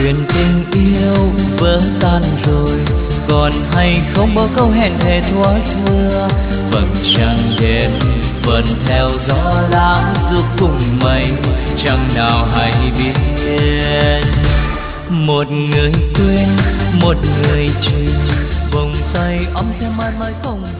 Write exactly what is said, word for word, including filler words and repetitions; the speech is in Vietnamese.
chuyện tình yêu vỡ tan rồi, còn hay không bao câu hẹn thề thuở xưa. Vầng trăng đêm vẫn theo gió lãng giúp cùng mây, chẳng nào hay biết. Một người quên, một người truyền, vòng tay ấm sẽ mãi mãi không